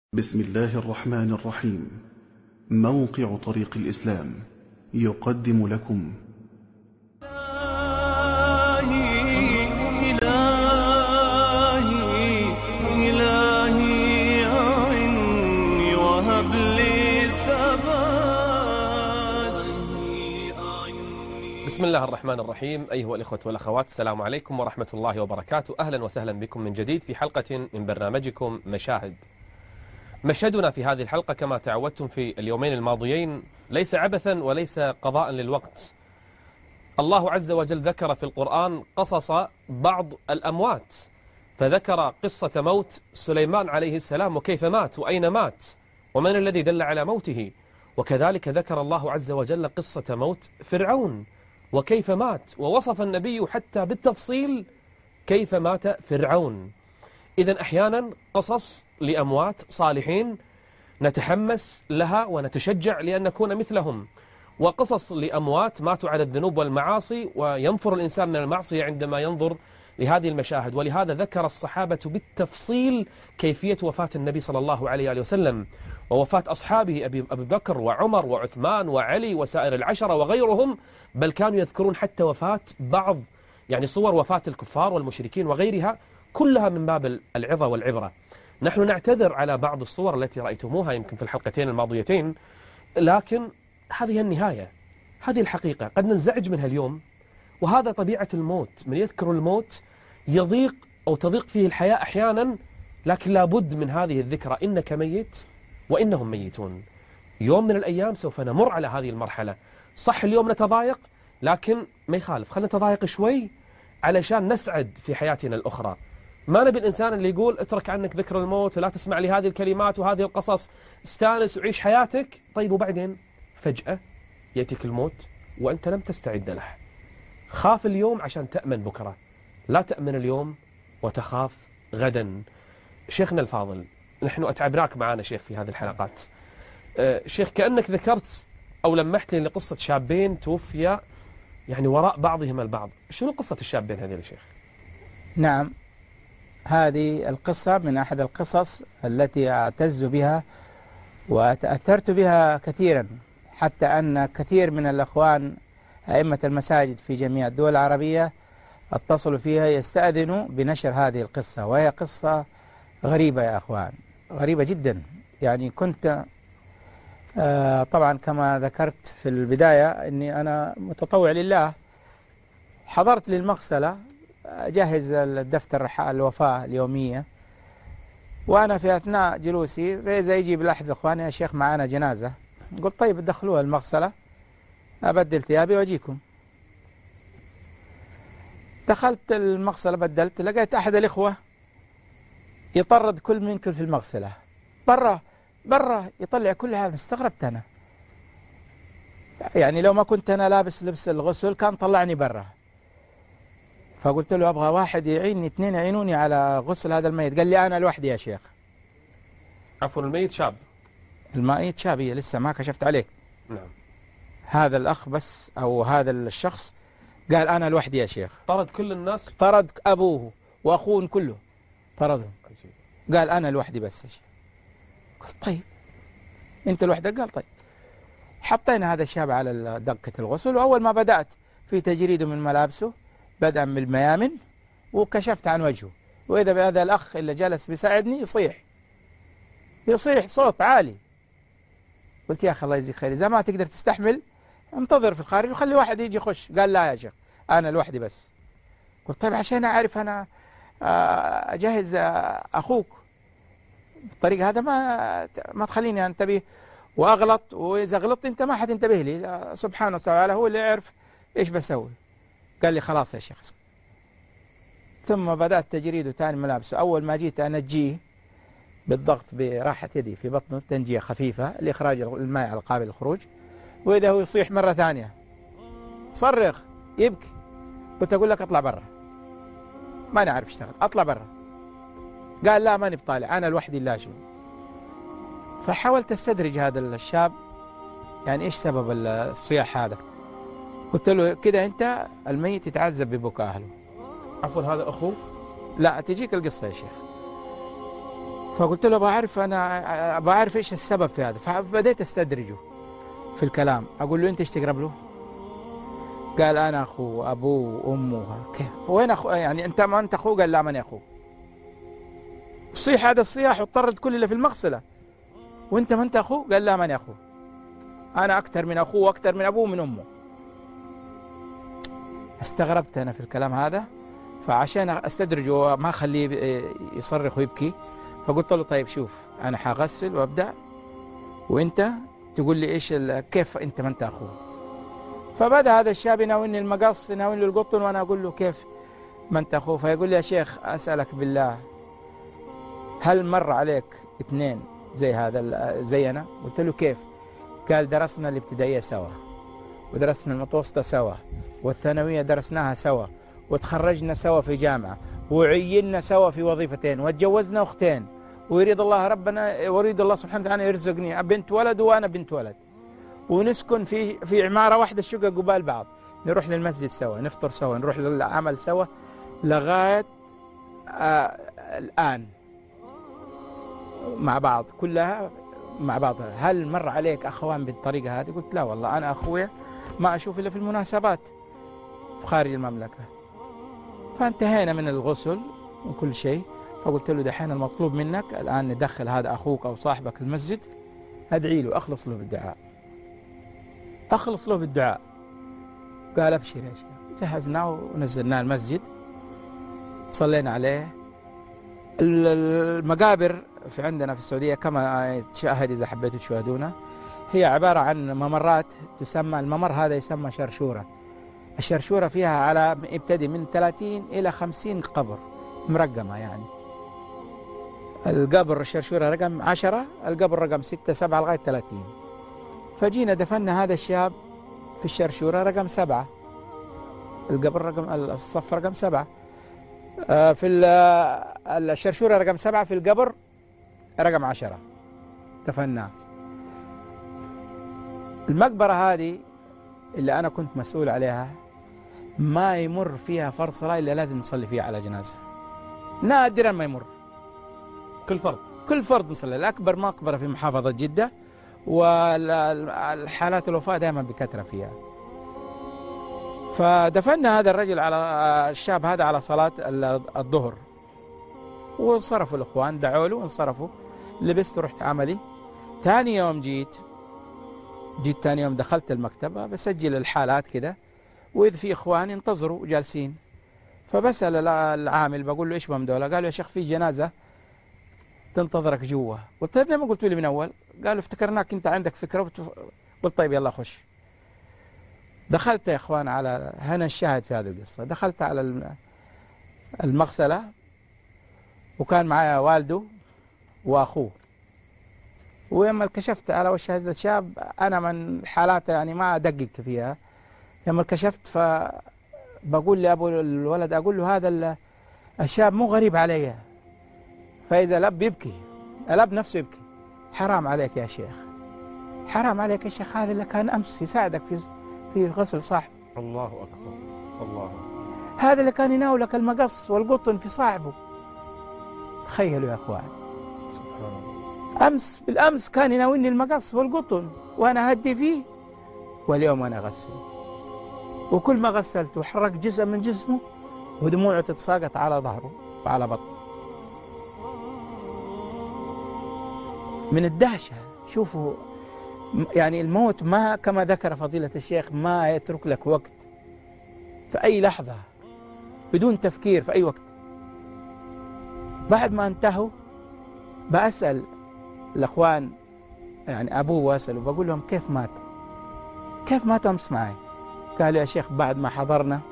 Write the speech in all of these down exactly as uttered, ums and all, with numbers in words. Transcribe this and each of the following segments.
بسم الله الرحمن الرحيم. موقع طريق الإسلام يقدم لكم إلهي إلهي إلهي أعني وهب لي الثبات. بسم الله الرحمن الرحيم. أيها الإخوة والأخوات، السلام عليكم ورحمة الله وبركاته. أهلا وسهلا بكم من جديد في حلقة من برنامجكم مشاهد. مشهدنا في هذه الحلقة كما تعودتم في اليومين الماضيين ليس عبثا وليس قضاء للوقت. الله عز وجل ذكر في القرآن قصص بعض الأموات، فذكر قصة موت سليمان عليه السلام وكيف مات وأين مات ومن الذي دل على موته، وكذلك ذكر الله عز وجل قصة موت فرعون وكيف مات، ووصف النبي حتى بالتفصيل كيف مات فرعون. إذن أحيانا قصص لأموات صالحين نتحمس لها ونتشجع لأن نكون مثلهم، وقصص لأموات ماتوا على الذنوب والمعاصي وينفر الإنسان من المعصية عندما ينظر لهذه المشاهد. ولهذا ذكر الصحابة بالتفصيل كيفية وفاة النبي صلى الله عليه وسلم ووفاة أصحابه أبي بكر وعمر وعثمان وعلي وسائر العشرة وغيرهم، بل كانوا يذكرون حتى وفاة بعض يعني صور وفاة الكفار والمشركين وغيرها، كلها من باب العظة والعبرة. نحن نعتذر على بعض الصور التي رأيتموها يمكن في الحلقتين الماضيتين، لكن هذه النهاية، هذه الحقيقة قد ننزعج منها اليوم، وهذا طبيعة الموت. من يذكر الموت يضيق أو تضيق فيه الحياة أحيانا، لكن لابد من هذه الذكرى: إنك ميت وإنهم ميتون. يوم من الأيام سوف نمر على هذه المرحلة. صح اليوم نتضايق، لكن ما يخالف، خلنا نتضايق شوي علشان نسعد في حياتنا الأخرى. ما نبي الإنسان اللي يقول اترك عنك ذكر الموت ولا تسمع لي هذه الكلمات وهذه القصص، استانس وعيش حياتك. طيب وبعدين فجأة يأتيك الموت وأنت لم تستعد له. خاف اليوم عشان تأمن بكرة، لا تأمن اليوم وتخاف غدا. شيخنا الفاضل، نحن أتعبناك معنا شيخ في هذه الحلقات. أه شيخ، كأنك ذكرت أو لمحت لي لقصة شابين توفيا يعني وراء بعضهم البعض. شنو قصة الشابين هذه يا شيخ؟ نعم، هذه القصة من أحد القصص التي أعتز بها وتأثرت بها كثيرا، حتى أن كثير من الأخوان أئمة المساجد في جميع الدول العربية اتصلوا فيها يستأذنوا بنشر هذه القصة، وهي قصة غريبة يا أخوان، غريبة جدا. يعني كنت آه طبعا كما ذكرت في البداية أني أنا متطوع لله، حضرت للمغسلة أجهز الدفتر الوفاة اليومية، وأنا في أثناء جلوسي فإذا يجي بالأحد الأخوان: يا شيخ معنا جنازة. قلت طيب دخلوها المغسلة أبدل ثيابي وأجيكم. دخلت المغسلة بدلت، لقيت أحد الإخوة يطرد كل منكم في المغسلة، برا برا يطلع كل هذا. استغربت أنا، يعني لو ما كنت أنا لابس لبس الغسل كان طلعني برا. فقلت له أبغى واحد يعيني، اثنين يعينوني على غسل هذا الميت. قال لي أنا لوحدي يا شيخ. عفوا، الميت شاب؟ الميت شاب، هي لسه ما كشفت عليه. نعم. هذا الأخ بس أو هذا الشخص قال أنا لوحدي يا شيخ. طرد كل الناس؟ طرد أبوه وأخوه كله، طردهم. قال أنا لوحدي بس يا شيخ. قلت طيب أنت لوحدك؟ قال طيب. حطينا هذا الشاب على دقة الغسل، وأول ما بدأت في تجريده من ملابسه بدءا من الميامن، وكشفت عن وجهه، وإذا بهذا الأخ اللي جلس بيساعدني يصيح يصيح بصوت عالي. قلت يا أخي الله يجزيك خير، إذا ما تقدر تستحمل انتظر في الخارج وخلي واحد يجي يخش. قال لا يا شيخ أنا لوحدي بس. قلت طيب عشان أعرف أنا أجهز أخوك بالطريقة هذا، ما ما تخليني أنتبه وأغلط، وإذا غلطت أنت ما حتنتبه لي، سبحانه وتعالى هو اللي يعرف إيش بسوي. قال لي خلاص يا شيخ. ثم بدأت تجريده ثاني ملابسه. أول ما جيت أنجيه بالضغط براحة يدي في بطنه، تنجية خفيفة لإخراج الماء على قابل الخروج، وإذا هو يصيح مرة ثانية، صرخ يبكي. قلت أقول لك أطلع برا، ما نعرف اشتغل، أطلع برا. قال لا ماني بطالع، أنا لوحدي لا شو. فحاولت استدرج هذا الشاب، يعني إيش سبب الصياح هذا. قلت له كده أنت الميت يتعذب ببكاء أهله. عفوا هذا أخوه؟ لا تجيك القصة يا شيخ. فقلت له بعرف أنا بعرف إيش السبب في هذا. فبديت أستدرجه في الكلام، أقول له أنت إيش تقرب له؟ قال أنا أخوه أبوه وأمه. كيف؟ وين أخوه؟ يعني أنت ما أنت أخوه؟ قال لا ماني أخوه. صيح هذا الصياح واضطرت كل اللي في المغسلة، وأنت ما أنت أخوه؟ قال لا ماني أخوه، أنا أكثر من أخوه وأكثر من أبوه ومن أمه. استغربت أنا في الكلام هذا، فعشان أستدرجه وما أخليه يصرخ ويبكي فقلت له طيب شوف أنا حغسل وأبدأ وأنت تقول لي إيش كيف أنت ما أنت أخوه. فبدأ هذا الشاب يناولني المقص يناولني القطن وأنا أقول له كيف ما أنت أخوه. فيقول لي يا شيخ أسألك بالله هل مر عليك اثنين زي هذا زي أنا؟ قلت له كيف؟ قال درسنا الابتدائية سوا، ودرسنا المتوسطة سوا، والثانوية درسناها سوا، وتخرجنا سوا في جامعة، وعيننا سوا في وظيفتين، وتجوزنا أختين، ويريد الله ربنا ويريد الله سبحانه وتعالى يرزقني بنت ولد وأنا بنت ولد، ونسكن في في عمارة واحدة الشقق قبال بعض، نروح للمسجد سوا، نفطر سوا، نروح للعمل سوا لغاية آه الآن مع بعض كلها مع بعضها. هل مر عليك أخوان بالطريقة هذه؟ قلت لا والله أنا أخويا ما أشوف إلا في المناسبات في خارج المملكة. فانتهينا من الغسل وكل شيء. فقلت له دحين المطلوب منك الآن ندخل هذا أخوك أو صاحبك المسجد، أدعي له أخلص له بالدعاء، أخلص له بالدعاء. قال أبشر يا شيخ. جهزناه ونزلناه المسجد، صلينا عليه. المقابر في عندنا في السعودية كما تشاهد إذا حبيتوا تشاهدونا هي عبارة عن ممرات تسمى، الممر هذا يسمى شرشورة. الشرشورة فيها على يبتدي من ثلاثين إلى خمسين قبر مرقمة، يعني القبر الشرشورة رقم عشرة، القبر رقم ستة سبعة لغاية ثلاثين. فجينا دفنا هذا الشاب في الشرشورة رقم سبعة، القبر رقم الصف رقم سبعة، في الشرشورة رقم سبعة، في القبر رقم عشرة دفناه. المقبرة هذه اللي أنا كنت مسؤول عليها ما يمر فيها فرض صلاة إلا لازم نصلي فيها على جنازة، نادرا ما يمر. كل فرض كل فرض نصلي. الأكبر مقبرة في محافظة جدة، والحالات الوفاة دائما بكثرة فيها. فدفنا هذا الرجل على الشاب هذا على صلاة الظهر، وانصرفوا الإخوان دعوا له وانصرفوا. لبست ورحت عملي. ثاني يوم جيت جيت ثاني يوم دخلت المكتبة بسجل الحالات كده، وإذ في إخوان ينتظروا جالسين. فبسأل العامل بقول له إيش بهم دولة؟ قالوا يا شيخ في جنازة تنتظرك جوا. قلت طيب ليه ما قلتوا لي من أول؟ قالوا افتكرناك أنت عندك فكرة. قلت طيب يلا خش. دخلت يا إخوان على هنا الشاهد في هذه القصة، دخلت على المغسلة وكان معايا والده وأخوه. ويما كشفت على وش هذا الشاب أنا من حالاته يعني ما أدقق فيها. لما كشفت فبقول لأبو الولد أقول له هذا الشاب مو غريب علي. فإذا الأب يبكي، الأب نفسه يبكي. حرام عليك يا شيخ، حرام عليك يا شيخ، هذا اللي كان أمس يساعدك في في غسل صاحبه. الله أكبر الله. هذا اللي كان يناولك المقص والقطن في صاحبه. تخيلوا يا أخوان، أمس بالأمس كان يناولني المقص والقطن وأنا هدي فيه، واليوم أنا أغسل. وكل ما غسلته حرك جزء من جسمه ودموعه تتساقط على ظهره وعلى بطنه من الدهشة. شوفوا يعني الموت ما كما ذكر فضيلة الشيخ ما يترك لك وقت، في أي لحظة بدون تفكير في أي وقت. بعد ما انتهوا بأسأل الأخوان يعني أبوه وأسأله بقول لهم كيف مات؟ كيف ماتوا أمس معي؟ قالوا يا شيخ بعد ما حضرنا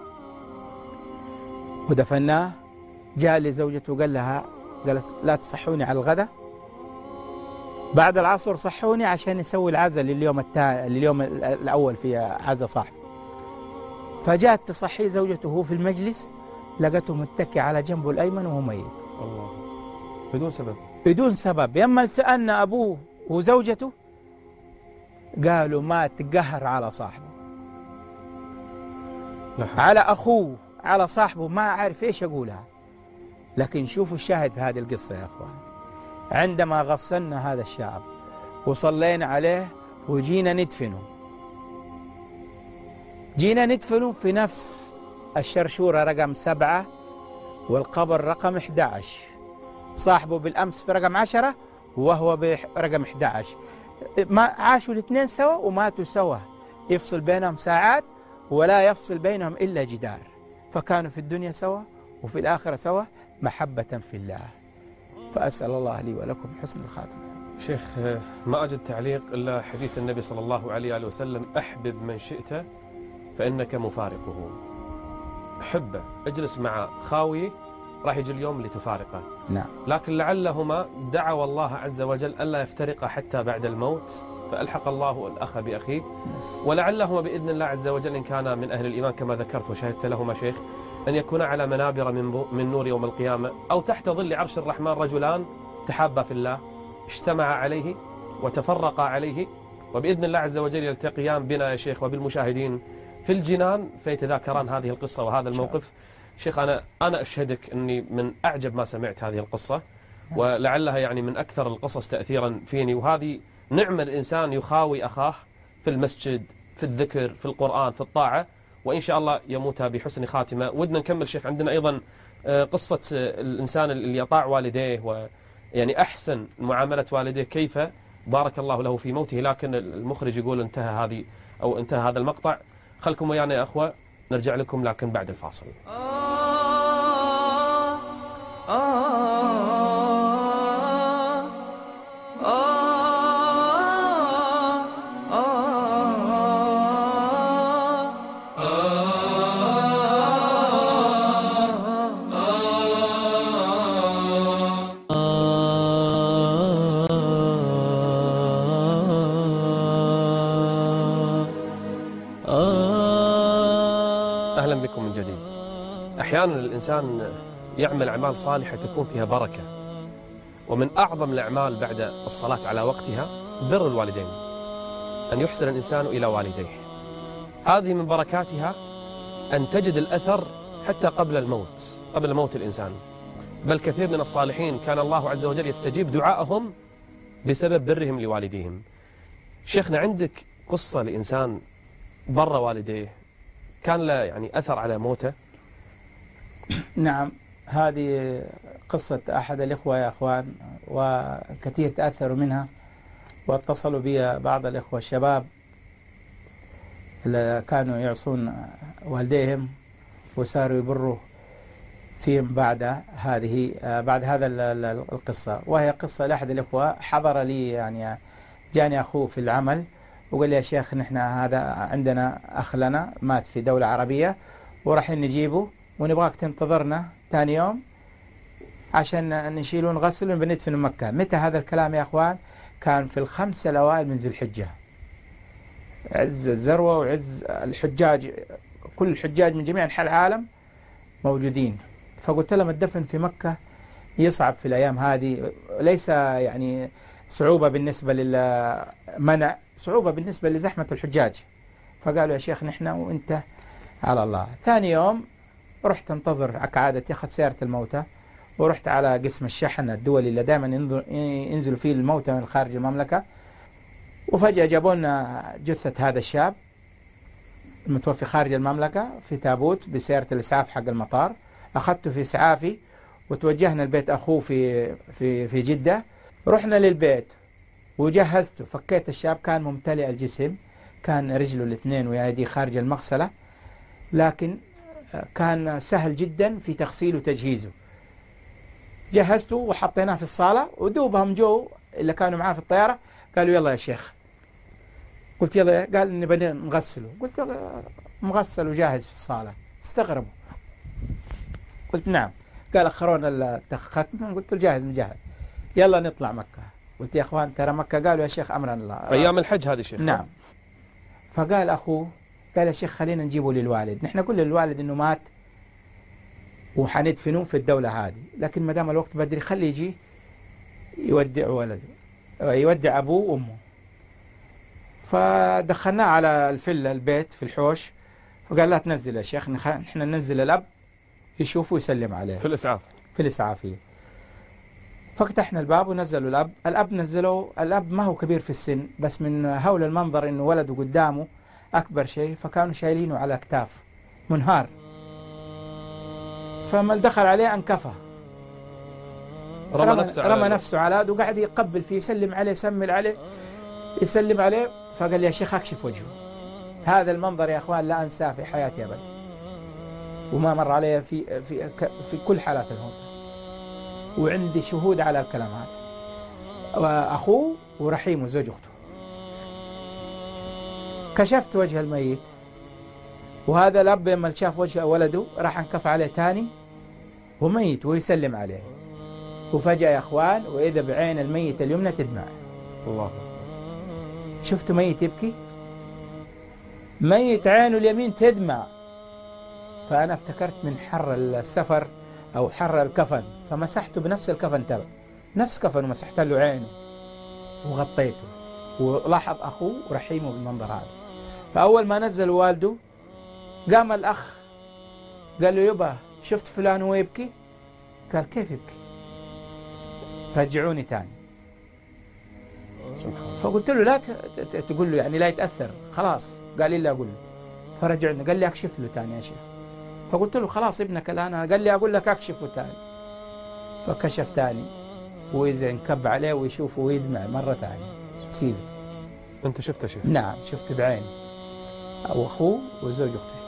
ودفناه جاء لي زوجته وقال لها قالت لا تصحوني على الغداء، بعد العصر صحوني عشان يسوي العزاء لليوم التالي لليوم الأول في عزاء صاحبه. فجاءت تصحيه زوجته وهو في المجلس لقته متكي على جنبه الأيمن وهو ميت. الله. بدون سبب بدون سبب. يما سألنا أبوه وزوجته قالوا مات قهر على صاحبه، على أخوه، على صاحبه، ما أعرف إيش أقولها. لكن شوفوا الشاهد في هذه القصة يا أخوان، عندما غسلنا هذا الشاب وصلينا عليه وجينا ندفنه جينا ندفنه في نفس الشرشورة رقم سبعة والقبر رقم أحد عشر، صاحبه بالأمس في رقم عشرة وهو برقم أحد عشر، ما عاشوا الاثنين سوا وماتوا سوا، يفصل بينهم ساعات ولا يفصل بينهم إلا جدار، فكانوا في الدنيا سوا وفي الآخرة سوا محبة في الله. فأسأل الله لي ولكم حسن الخاتمة. شيخ ما أجد تعليق إلا حديث النبي صلى الله عليه وآله وسلم: أحبب من شئت فإنك مفارقه. حبه، اجلس مع خاوي راح يجي اليوم اللي تفارقه. نعم. لكن لعلهما دعوا الله عز وجل ألا يفترقا حتى بعد الموت، فألحق الله الأخ بأخيه. ولعلهما بإذن الله عز وجل إن كان من أهل الإيمان كما ذكرت وشهدت لهما شيخ أن يكون على منابر من, من نور يوم القيامة، أو تحت ظل عرش الرحمن رجلان تحابا في الله اجتمعا عليه وتفرقا عليه، وبإذن الله عز وجل يلتقيان بنا يا شيخ وبالمشاهدين في الجنان فيتذاكران هذه القصة وهذا الموقف. شيخ أنا أنا أشهدك أني من أعجب ما سمعت هذه القصة، ولعلها يعني من أكثر القصص تأثيرا فيني، وهذه نعم الإنسان يخاوي أخاه في المسجد، في الذكر، في القرآن، في الطاعة، وإن شاء الله يموت بحسن خاتمة. ودنا نكمل شيخ، عندنا أيضا قصة الإنسان اللي يطاع والديه ويعني أحسن معاملة والديه كيف بارك الله له في موته، لكن المخرج يقول انتهى هذه أو انتهى هذا المقطع. خلكم ويانا يا أخوة، نرجع لكم لكن بعد الفاصل. أهلا بكم من جديد. أحيانا الإنسان يعمل أعمال صالحة تكون فيها بركة، ومن أعظم الأعمال بعد الصلاة على وقتها بر الوالدين، أن يحسن الإنسان إلى والديه. هذه من بركاتها أن تجد الأثر حتى قبل الموت، قبل موت الإنسان. بل كثير من الصالحين كان الله عز وجل يستجيب دعائهم بسبب برهم لوالديهم. شيخنا عندك قصة لإنسان بر والديه كان له يعني أثر على موته؟ نعم، هذه قصة أحد الإخوة يا أخوان، وكثير تأثروا منها، واتصلوا بي بعض الإخوة الشباب اللي كانوا يعصون والديهم وصاروا يبروا فيهم بعد هذه بعد هذا القصة. وهي قصة لأحد الإخوة حضر لي، يعني جاني أخوه في العمل وقال لي يا شيخ نحن هذا عندنا أخ لنا مات في دولة عربية وراح نجيبه ونبغاك تنتظرنا ثاني يوم عشان نشيله ونغسله وبندفنه مكة. متى هذا الكلام يا أخوان؟ كان في الخمسة الأوائل من ذي الحجة، عز الذروة وعز الحجاج، كل الحجاج من جميع أنحاء العالم موجودين. فقلت لهم الدفن في مكة يصعب في الأيام هذه، ليس يعني صعوبة بالنسبة للمنع، صعوبة بالنسبة لزحمة الحجاج. فقالوا يا شيخ نحن وانت على الله. ثاني يوم رحت انتظر كعادتي، أخذت سيارة الموتى ورحت على قسم الشحن الدولي اللي دائما ينزلوا فيه الموتى من خارج المملكة، وفجأة جابوا لنا جثة هذا الشاب المتوفي خارج المملكة في تابوت بسيارة الإسعاف حق المطار. أخذته في إسعافي وتوجهنا البيت أخوه في في في جدة. رحنا للبيت وجهزته، فكيت الشاب، كان ممتلئ الجسم، كان رجله الاثنين ويديه خارج المغسلة، لكن كان سهل جدا في تغسيله وتجهيزه. جهزته وحطيناه في الصالة، ودوبهم جو اللي كانوا معاه في الطيارة قالوا يلا يا شيخ. قلت يلا، قال نبغى نغسله. قلت مغسل وجاهز في الصالة. استغربوا. قلت نعم. قال أخرونا الختم. قلت له جاهز مجهز، يلا نطلع مكة. قلت يا أخوان ترى مكة. قالوا يا شيخ أمرنا الله. أيام الحج هذه شيخ. نعم. فقال أخوه قال يا شيخ خلينا نجيبه للوالد، نحن قلنا للوالد إنه مات وحندفنوه في الدولة هذه، لكن ما دام الوقت بدري خلي يجي يودع ولده، يودع أبوه وأمه. فدخلناه على الفيلا البيت في الحوش، فقال لا تنزل يا شيخ، نحن ننزل الأب يشوفه ويسلم عليه في الإسعاف، في الإسعافية. ففتحنا الباب ونزلوا الأب. الأب نزلوا، الأب ما هو كبير في السن، بس من هول المنظر إنه ولده قدامه أكبر شيء، فكانوا شايلينه على أكتاف منهار. فما دخل عليه أنكفه، رمى, رمى نفسه, رمى على نفسه على هذا وقاعد يقبل فيه، يسلم عليه، يسمل عليه، يسلم عليه. فقال لي يا شيخ أكشف وجهه. هذا المنظر يا أخوان لا أنساه في حياتي أبدا، وما مر علي في في في كل حالات الموت، وعندي شهود على الكلام هذا. وأخوه ورحيم وزوج أخته. كشفت وجه الميت، وهذا الأب لما شاف وجه ولده راح انكف عليه تاني وميت ويسلم عليه. وفجأة يا أخوان وإذا بعين الميت اليمنى تدمع. الله. شفت ميت يبكي، ميت عينه اليمين تدمع. فأنا افتكرت من حر السفر أو حر الكفن، فمسحته بنفس الكفن تبع نفس كفن، ومسحت له عينه وغطيته. ولاحظ أخوه ورحيمه بالمنظر هذا. فأول ما نزل والده قام الأخ قال له يبا شفت فلان وهو يبكي؟ قال كيف يبكي؟ رجعوني تاني. فقلت له لا تقول له يعني لا يتأثر خلاص. قال لي لا أقول له. فرجعنا قال لي أكشف له تاني يا شيخ. فقلت له خلاص ابنك الآن. قال لي أقول لك أكشفه تاني. فكشف تاني، وإذا انكب عليه ويشوفه ويدمع مرة ثانية. سيدي أنت شفته شيخ؟ نعم شفت بعيني، أو أخوه وزوج أخته.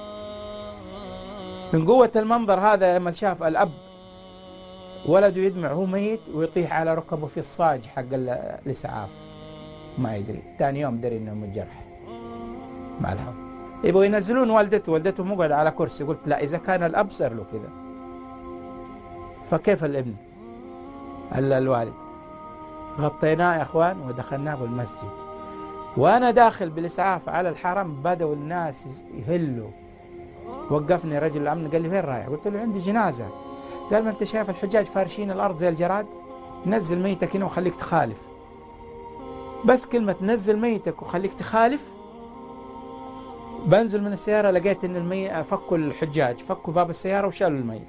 من قوة المنظر هذا لما شاف الأب ولده يدمع هو ميت ويطيح على ركبه في الصاج حق الإسعاف، ما يدري. ثاني يوم دري إنه متجرح مع الهم. يبغوا ينزلون والدته، والدته مقعد على كرسي. قلت لا، إذا كان الأب صار له كذا فكيف الابن الوالد؟ غطيناه يا أخوان ودخلناه بالمسجد. وأنا داخل بالإسعاف على الحرم بدأوا الناس يهلوا. وقفني رجل الأمن قال لي فين رايح؟ قلت له عندي جنازة. قال ما أنت شايف الحجاج فارشين الأرض زي الجراد؟ نزل ميتك هنا وخليك تخالف. بس كلمة نزل ميتك وخليك تخالف، بنزل من السيارة لقيت إن الميت فكوا الحجاج، فكوا باب السيارة وشالوا الميت.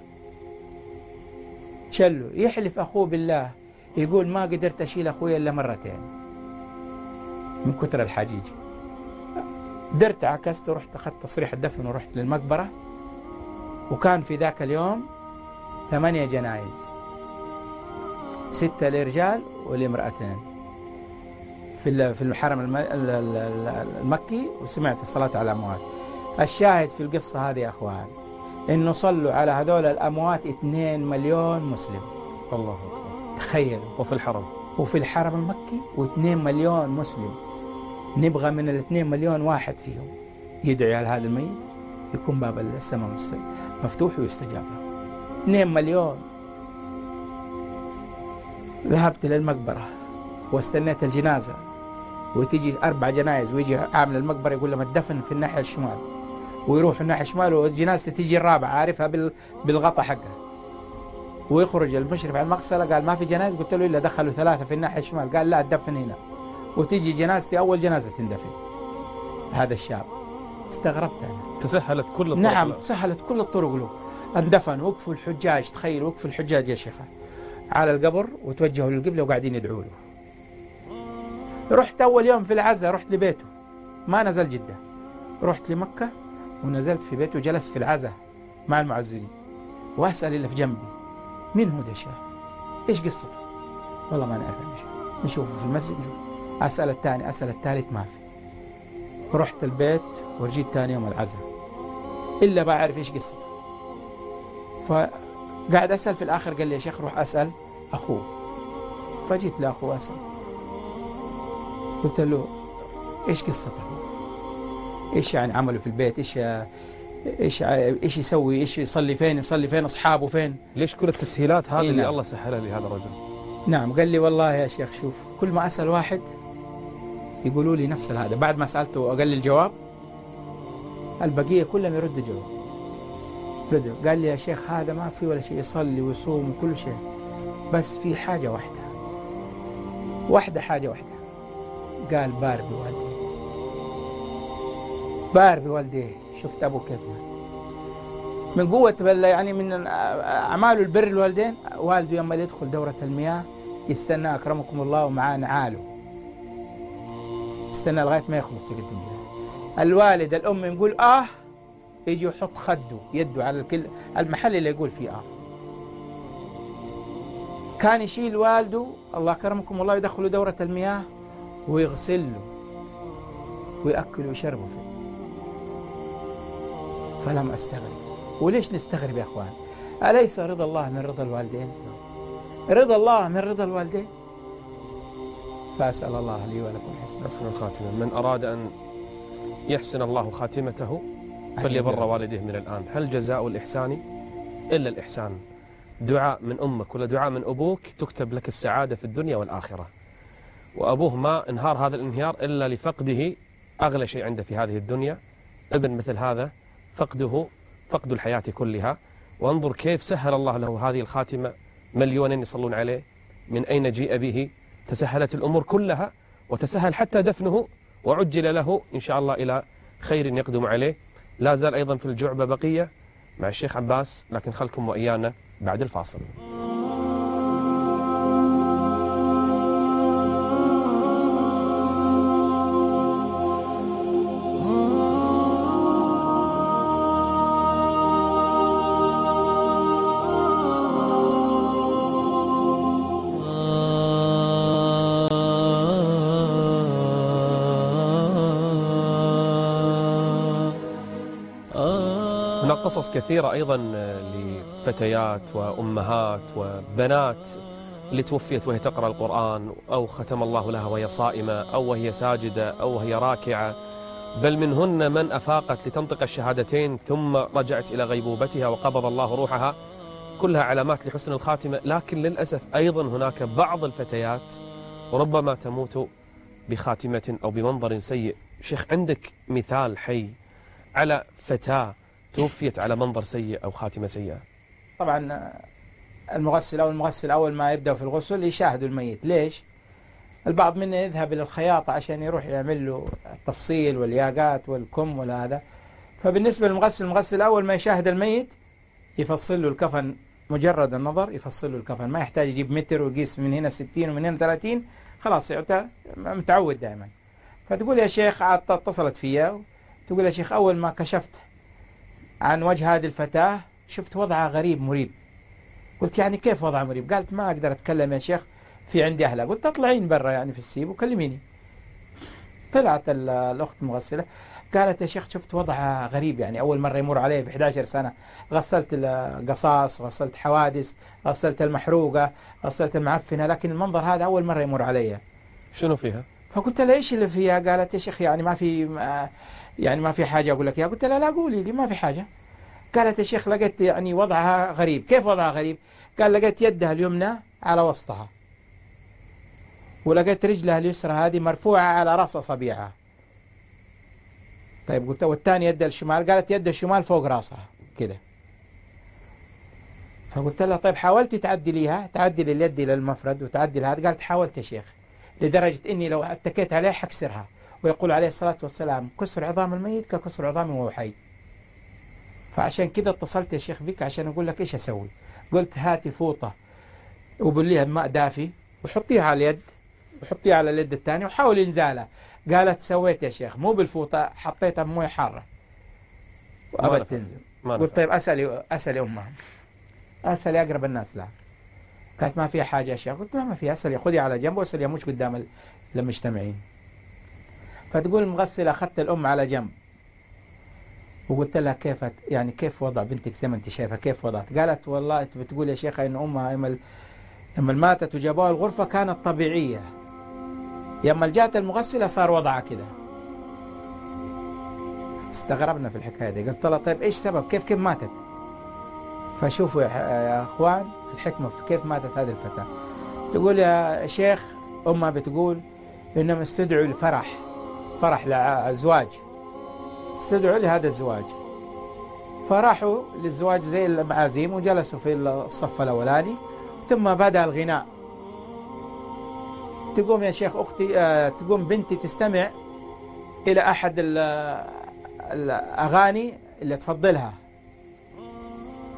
شلوا. يحلف أخوه بالله يقول ما قدرت أشيل أخوي إلا مرتين من كثر الحجيج. درت عكست ورحت أخذت تصريح الدفن ورحت للمقبرة. وكان في ذاك اليوم ثمانية جنائز، ستة للرجال ولامرأتين في في الحرم المكي، وسمعت الصلاة على الأموات. الشاهد في القصة هذه يا أخوان إنه صلوا على هذول الأموات اثنين مليون مسلم. الله أكبر. تخيلوا. وفي الحرم وفي الحرم المكي واثنين مليون مسلم. نبغى من الاثنين مليون واحد فيهم يدعي على هذا الميت يكون باب السماء مفتوح ويستجاب له. اثنين مليون. ذهبت للمقبرة واستنيت الجنازة، وتجي أربع جنائز ويجي عامل المقبرة يقول لهم الدفن في الناحية الشمال، ويروح الناحية الشمال والجنازة تجي الرابعة عارفها بالغطاء حقها. ويخرج المشرف على المغسلة قال ما في جنائز. قلت له إلا دخلوا ثلاثة في الناحية الشمال. قال لا الدفن هنا. وتجي جنازتي أول جنازة تندفن. هذا الشاب استغربت أنا. فسهلت كل الطرق. نعم سهلت كل الطرق له. اندفن. وقفوا الحجاج، تخيل وقفوا الحجاج يا شيخ على القبر وتوجهوا للقبلة وقاعدين يدعوا له. رحت أول يوم في العزاء رحت لبيته، ما نزل جدة، رحت لمكة ونزلت في بيته وجلست في العزاء مع المعزين. وأسأل اللي في جنبي مين هو ده الشيخ؟ إيش قصته؟ والله ما نعرف إيش. نشوفه في المسجد. أسأل الثاني، أسأل الثالث، ما في. رحت البيت ورجيت ثاني يوم العزاء إلا بعرف إيش قصته. فقاعد أسأل في الآخر قال لي يا شيخ روح أسأل أخوه. فجيت لأخوه أسأل، قلت له إيش قصته؟ إيش يعني عمله في البيت؟ إيش إيش إيش يسوي؟ إيش يصلي فين؟ يصلي فين؟ أصحابه فين؟ ليش كل التسهيلات هذه إيه اللي نعم. الله سهلها لهذا الرجل؟ نعم. قال لي والله يا شيخ شوف، كل ما أسأل واحد يقولوا لي نفس هذا. بعد ما سألته وأقل لي الجواب البقية كلهم يردوا جواب. ردوا. قال لي يا شيخ هذا ما في ولا شيء، يصلي ويصوم وكل شيء، بس في حاجة واحدة واحدة حاجة واحدة. قال بار بوالديه، بار بوالديه. شفت أبو كيف؟ من قوة يعني من أعماله البر الوالدين، والده يوم يدخل دورة المياه يستنى أكرمكم الله ومعاه نعاله، يستنى لغاية ما يخلص يقدم له. الوالد الأم يقول آه، يجي يحط خده يده على الكل المحل اللي يقول فيه آه. كان يشيل والده الله أكرمكم الله يدخله دورة المياه ويغسل له ويأكل ويشربه فيه. فلم أستغرب. وليش نستغرب يا أخوان؟ أليس رضا الله من رضا الوالدين؟ رضا الله من رضا الوالدين. فأسأل الله لي ولكم حسن حسن الخاتمة. من أراد أن يحسن الله خاتمته فليبر والديه من الآن. هل جزاء الإحسان إلا الإحسان؟ دعاء من أمك ولا دعاء من أبوك تكتب لك السعادة في الدنيا والآخرة. وأبوه ما انهار هذا الانهيار إلا لفقده أغلى شيء عنده في هذه الدنيا. ابن مثل هذا فقده فقد الحياة كلها. وانظر كيف سهل الله له هذه الخاتمة، مليونين يصلون عليه، من أين جيء به، تسهلت الأمور كلها وتسهل حتى دفنه وعجل له إن شاء الله إلى خير يقدم عليه. لا زال أيضا في الجعبة بقية مع الشيخ عباس، لكن خلكم وإيانا بعد الفاصل. قصص كثيرة أيضا لفتيات وأمهات وبنات اللي توفيت وهي تقرأ القرآن، أو ختم الله لها وهي صائمة، أو وهي ساجدة، أو وهي راكعة، بل منهن من أفاقت لتنطق الشهادتين ثم رجعت إلى غيبوبتها وقبض الله روحها. كلها علامات لحسن الخاتمة. لكن للأسف أيضا هناك بعض الفتيات ربما تموت بخاتمة أو بمنظر سيء. شيخ، عندك مثال حي على فتاة توفيت على منظر سيء أو خاتمة سيئة؟ طبعا المغسل أو المغسل أول ما يبدأ في الغسل يشاهدوا الميت. ليش؟ البعض منا يذهب إلى الخياطة عشان يروح يعمل له التفصيل والياقات والكم وهذا. فبالنسبة للمغسل، المغسل أول ما يشاهد الميت يفصل له الكفن، مجرد النظر يفصل له الكفن، ما يحتاج يجيب متر ويقيس من هنا ستين ومن هنا ثلاثين، خلاص يعطى متعود دائما. فتقول يا شيخ، اتصلت فيها تقول يا شيخ أول ما كشفت عن وجه هذه الفتاة شفت وضعها غريب مريب. قلت يعني كيف وضعها مريب؟ قالت ما أقدر أتكلم يا شيخ، في عندي أهلها. قلت اطلعين برا يعني في السيب وكلميني. طلعت الأخت المغسلة قالت يا شيخ شفت وضعها غريب، يعني أول مرة يمر عليه في إحدى عشرة سنة. غسلت القصاص، غسلت حوادث، غسلت المحروقة، غسلت المعفنة، لكن المنظر هذا أول مرة يمر علي. شنو فيها؟ فقلت لها إيش اللي فيها؟ قالت يا شيخ يعني ما في يعني ما في حاجة أقول لك إياها. قلت لها لا قولي لي ما في حاجة. قالت يا شيخ لقيت يعني وضعها غريب. كيف وضعها غريب؟ قال لقيت يدها اليمنى على وسطها، ولقيت رجلها اليسرى هذه مرفوعة على رأس أصابعها. طيب قلت والثاني يدها الشمال؟ قالت يدها الشمال فوق رأسها كده. فقلت لها طيب حاولتي تعدليها، تعدل اليد إلى المفرد وتعدل هذا؟ قالت حاولت يا شيخ، لدرجة إني لو اتكيت عليه حكسرها. ويقول عليه الصلاة والسلام كسر عظام الميت ككسر عظام وهو حي. فعشان كده اتصلت يا شيخ بك عشان أقول لك إيش أسوي. قلت هاتي فوطة وبليها بماء دافي وحطيها على اليد وحطيها على اليد الثانية وحاولي انزالها. قالت سويت يا شيخ، مو بالفوطة، حطيتها بمويه حارة وأبد تنزل. قلت طيب أسألي أسألي أمها، أسألي أقرب الناس لها. قالت ما فيها حاجة يا شيخ. قلت ما ما فيها، أسألي خذي على جنب وأسألي مش قدام المجتمعين. فتقول المغسلة أخذت الأم على جنب وقلت لها كيف يعني كيف وضع بنتك زي ما انت شايفه، كيف وضعت؟ قالت والله انت بتقول يا شيخ ان امها يوم لما ماتت وجابوها الغرفه كانت طبيعيه، يوم جاءت المغسله صار وضعها كده. استغربنا في الحكايه دي. قلت لها طيب ايش سبب، كيف كيف ماتت؟ فشوفوا يا اخوان الحكمه في كيف ماتت هذه الفتاه. تقول يا شيخ امها بتقول انهم استدعوا الفرح، فرح لزواج، استدعوا لهذا الزواج، فراحوا للزواج زي المعازيم وجلسوا في الصف الأولاني، ثم بدأ الغناء. تقوم يا شيخ أختي آه تقوم بنتي تستمع إلى أحد الأغاني اللي تفضلها،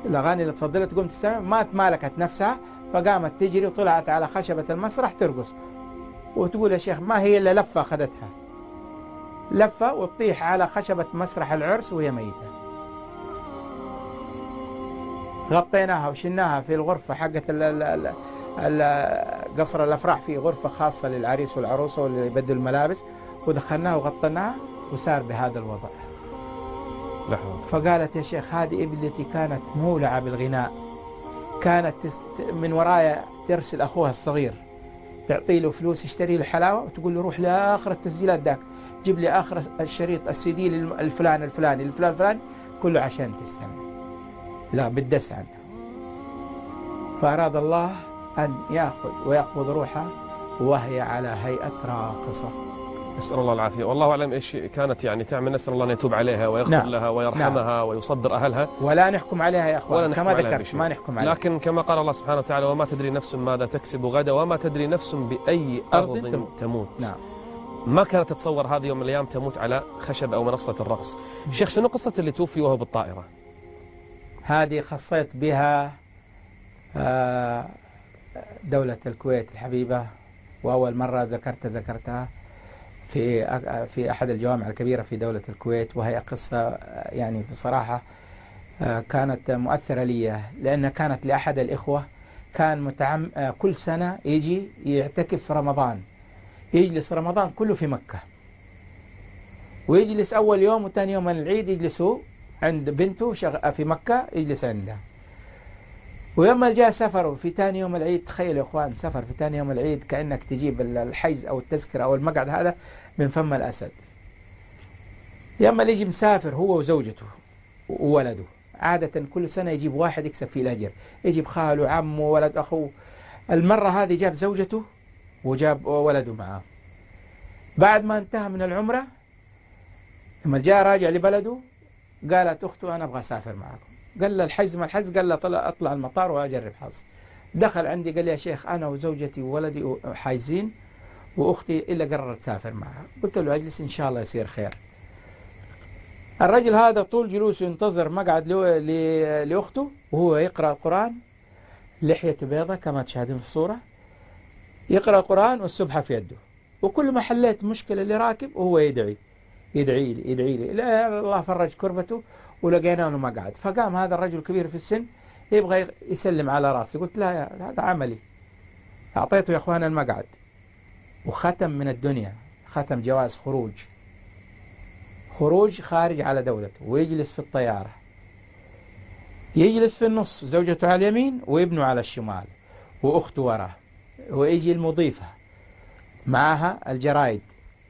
الأغاني اللي تفضلت تقوم تستمع، ما تمالكت نفسها فقامت تجري وطلعت على خشبة المسرح ترقص وتقول يا شيخ ما هي إلا لفة أخذتها، لفة وتطيح على خشبة مسرح العرس وهي ميتة. غطيناها وشلناها في الغرفة حقت قصر الأفراح، في غرفة خاصة للعريس والعروسة واللي يبدلوا الملابس، ودخلناها وغطيناها وصار بهذا الوضع. لحظة. فقالت يا شيخ هذه ابنتي كانت مولعة بالغناء، كانت تست... من ورايا ترسل أخوها الصغير تعطي له فلوس يشتري له حلاوة وتقول له روح لآخر التسجيلات ذاك جيب لي آخر الشريط السي دي الفلان الفلاني الفلان الفلاني كله عشان تستمع. لا بالدس عنها. فأراد الله أن يأخذ ويقبض روحها وهي على هيئة راقصة. نسأل الله العافية. والله أعلم إيش كانت يعني تعمل. نسأل الله أن يتوب عليها ويغفر نعم. لها ويرحمها نعم. ويصبر أهلها. ولا نحكم عليها يا أخوان كما ذكرت، ما نحكم عليها. لكن كما قال الله سبحانه وتعالى وما تدري نفس ماذا تكسب غدا وما تدري نفس بأي أرض, أرض تموت. نعم. ما كانت تتصور هذه يوم من الأيام تموت على خشب أو منصة الرقص. شيخ شنو قصة اللي توفي وهو بالطائرة؟ هذه خصيت بها دولة الكويت الحبيبة، وأول مرة ذكرت ذكرتها في في أحد الجوامع الكبيرة في دولة الكويت، وهي قصة يعني بصراحة كانت مؤثرة لي، لأن كانت لأحد الإخوة كان متعم كل سنة يجي يعتكف في رمضان، يجلس رمضان كله في مكة، ويجلس أول يوم وثاني يوم من العيد يجلسوا عند بنته في مكة يجلس عندها. ويوم جاء سفر في ثاني يوم العيد، تخيل يا اخوان سفر في ثاني يوم العيد كأنك تجيب الحيز او التذكرة او المقعد هذا من فم الاسد. يوم يجي مسافر هو وزوجته وولده، عادة كل سنة يجيب واحد يكسب فيه الاجر، يجيب خاله عمه ولد اخوه. المرة هذه جاب زوجته وجاب ولده معاه. بعد ما انتهى من العمرة لما جاء راجع لبلده قالت اخته انا ابغى اسافر معكم. قال له الحجز ما الحجز؟ قال له طلع اطلع المطار واجرب حظي. دخل عندي قال لي يا شيخ انا وزوجتي وولدي حايزين واختي الا قررت تسافر معها. قلت له اجلس ان شاء الله يصير خير. الرجل هذا طول جلوسه ينتظر مقعد لاخته وهو يقرا القران، لحيته بيضة كما تشاهدون في الصوره، يقرا القران والسبحه في يده، وكل ما حليت مشكله اللي راكب وهو يدعي يدعي لي يدعي لي لا الله فرج كربته ولقينا له مقعد. فقام هذا الرجل الكبير في السن يبغى يسلم على راسي، قلت لا يا هذا عملي. أعطيته يا أخوان المقعد وختم من الدنيا، ختم جواز خروج خروج خارج على دولته، ويجلس في الطيارة، يجلس في النص، زوجته على اليمين وابنه على الشمال وأخته وراه، ويجي المضيفة معها الجرايد،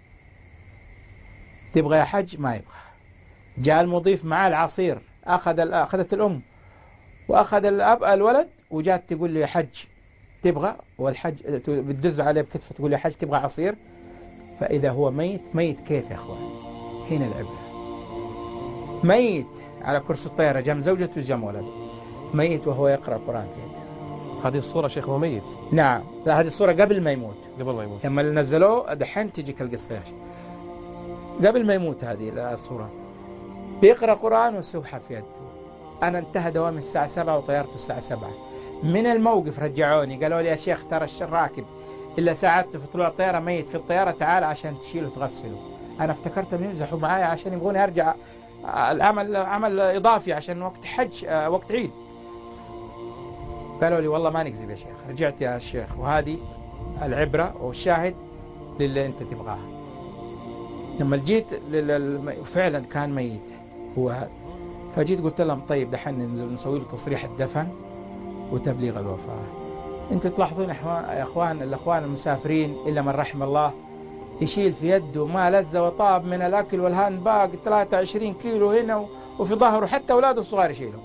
تبغى يا حج؟ ما يبغى. جاء المضيف معاه العصير، أخذ أخذت الأم وأخذ الأب الولد، وجات تقول له يا حج تبغى؟ والحج بتدز عليه بكتفه تقول له يا حج تبغى عصير؟ فإذا هو ميت. ميت كيف يا أخوان؟ هنا العبرة. ميت على كرسي الطيارة جنب زوجته وجنب ولده، ميت وهو يقرأ القرآن في يده. هذه الصورة شيخ هو ميت؟ نعم، لا هذه الصورة قبل ما يموت. قبل ما يموت. لما نزلوه دحين تجيك القصة يا شيخ. قبل ما يموت هذه الصورة بيقرأ قرآن والسبحة في يده. أنا انتهى دوامي الساعة سبعة وطيارته الساعة سبعة. من الموقف رجعوني قالوا لي يا شيخ ترى الراكب إلا ساعدته في طلوع الطيارة ميت في الطيارة، تعال عشان تشيله وتغسله. أنا افتكرتهم يمزحوا معايا عشان يبغوني أرجع العمل عمل إضافي عشان وقت حج وقت عيد. قالوا لي والله ما نكذب يا شيخ. رجعت يا شيخ، وهذه العبرة والشاهد للي أنت تبغاه. لما جيت فعلا كان ميت هو هذا، فجيت قلت لهم طيب دحين ننزل نسوي له تصريح الدفن وتبليغ الوفاة. انتم تلاحظون يا اخوان الاخوان المسافرين الا من رحم الله يشيل في يده ما لذ وطاب من الاكل والهاند باق ثلاثة وعشرين كيلو هنا وفي ظهره، حتى اولاده الصغار يشيلهم.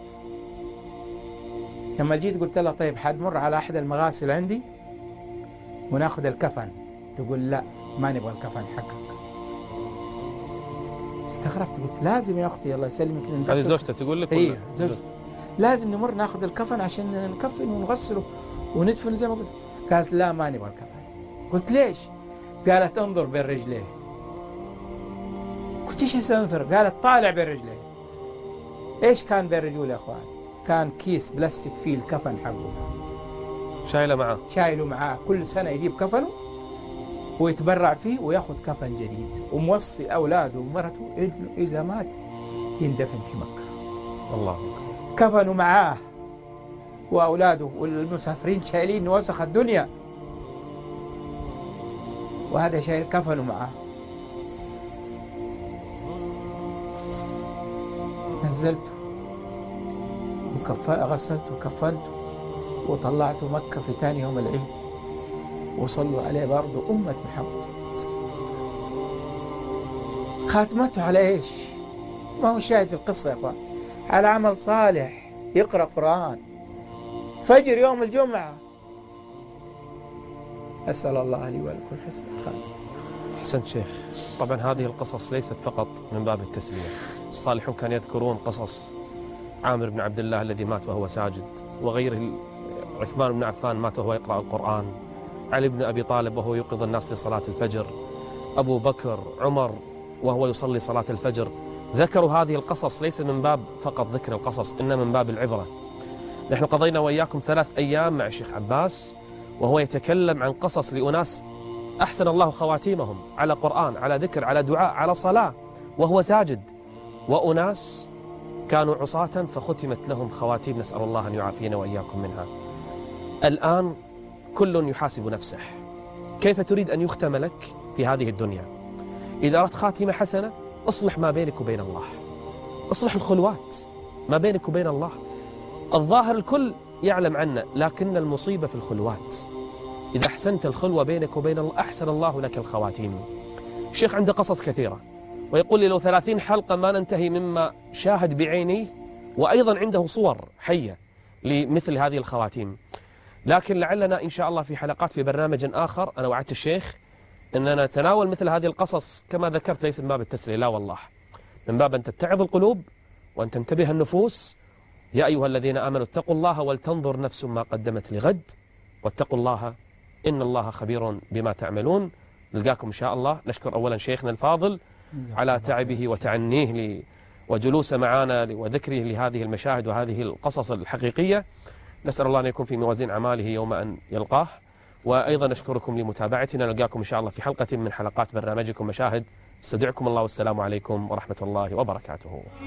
لما جيت قلت لها طيب حنمر على احد المغاسل عندي وناخذ الكفن، تقول لا ما نبغى الكفن حقك. استغربت قلت لازم يا اختي الله يسلمك. هذه زوجته تقول لك؟ اي زوجته. لازم نمر ناخذ الكفن عشان نكفن ونغسله وندفن زي ما قلت. قالت لا ما نبغى الكفن. قلت ليش؟ قالت انظر بين رجليه. قلت ايش انظر؟ قالت طالع بين رجليه. ايش كان بين رجول يا اخوان؟ كان كيس بلاستيك فيه الكفن حقه، شايله معاه شايله معاه، كل سنة يجيب كفنه ويتبرع فيه وياخذ كفن جديد، وموصي أولاده ومرته إنه إذا مات يندفن في مكة. الله كفنوا معاه وأولاده، والمسافرين شايلين وسخ الدنيا، وهذا شايل كفنوا معاه. نزلته وكف... غسلته وكفنته وطلعته مكة في ثاني يوم العيد، وصلوا عليه برضه أمة محمد. خاتمته على إيش؟ ما هو شاهد في القصة يا أخوان، على عمل صالح، يقرأ قرآن فجر يوم الجمعة. أسأل الله لي ولكم حسن الخاتمة. أحسنت شيخ. طبعا هذه القصص ليست فقط من باب التسلية، الصالحون كانوا يذكرون قصص عامر بن عبد الله الذي مات وهو ساجد، وغيره، عثمان بن عفان مات وهو يقرأ القرآن، علي بن أبي طالب وهو يوقظ الناس لصلاة الفجر، أبو بكر، عمر وهو يصلي صلاة الفجر. ذكروا هذه القصص ليس من باب فقط ذكر القصص، إنما من باب العبرة. نحن قضينا وإياكم ثلاث أيام مع الشيخ عباس وهو يتكلم عن قصص لأناس أحسن الله خواتيمهم على قرآن، على ذكر، على دعاء، على صلاة وهو ساجد، وأناس كانوا عصاة فختمت لهم خواتيم، نسأل الله أن يعافينا وإياكم منها. الآن كل يحاسب نفسه، كيف تريد أن يختم لك في هذه الدنيا؟ إذا أردت خاتمة حسنة اصلح ما بينك وبين الله، اصلح الخلوات ما بينك وبين الله. الظاهر الكل يعلم عنا، لكن المصيبة في الخلوات. إذا أحسنت الخلوة بينك وبين الله أحسن الله لك الخواتيم. الشيخ عنده قصص كثيرة، ويقول لي لو ثلاثين حلقة ما ننتهي مما شاهد بعيني، وأيضا عنده صور حية لمثل هذه الخواتيم. لكن لعلنا إن شاء الله في حلقات في برنامج آخر، أنا وعدت الشيخ أننا نتناول مثل هذه القصص كما ذكرت، ليس من باب التسلية، لا والله، من باب أن تتعظ القلوب وأن تنتبه النفوس. يا أيها الذين آمنوا اتقوا الله ولتنظر نفس ما قدمت لغد واتقوا الله إن الله خبير بما تعملون. نلقاكم إن شاء الله. نشكر أولا شيخنا الفاضل على تعبه وتعنيه لي وجلوسه معنا وذكره لهذه المشاهد وهذه القصص الحقيقية. نسأل الله أن يكون في موازين أعماله يوم أن يلقاه. وأيضا نشكركم لمتابعتنا. نلقاكم إن شاء الله في حلقة من حلقات برنامجكم مشاهد. استودعكم الله والسلام عليكم ورحمة الله وبركاته.